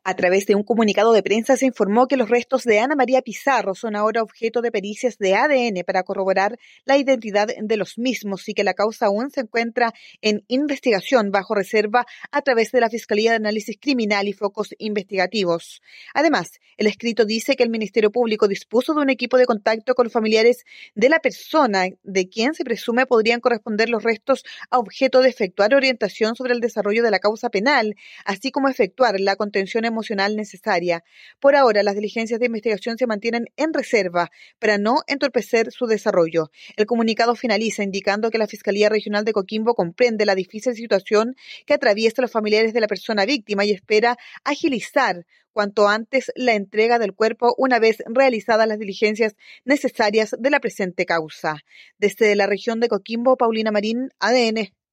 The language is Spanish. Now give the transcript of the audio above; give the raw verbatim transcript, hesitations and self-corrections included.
A través de un comunicado de prensa se informó que los restos de Ana María Pizarro son ahora objeto de pericias de A D N para corroborar la identidad de los mismos y que la causa aún se encuentra en investigación bajo reserva a través de la Fiscalía de Análisis Criminal y Focos Investigativos. Además, el escrito dice que el Ministerio Público dispuso de un equipo de contacto con los familiares de la persona de quien se presume podrían corresponder los restos a objeto de efectuar orientación sobre el desarrollo de la causa penal, así como efectuar la contención emocional necesaria. Por ahora, las diligencias de investigación se mantienen en reserva para no entorpecer su desarrollo. El comunicado finaliza indicando que la Fiscalía Regional de Coquimbo comprende la difícil situación que atraviesa los familiares de la persona víctima y espera agilizar cuanto antes la entrega del cuerpo una vez realizadas las diligencias necesarias de la presente causa. Desde la región de Coquimbo, Paulina Marín, A D N.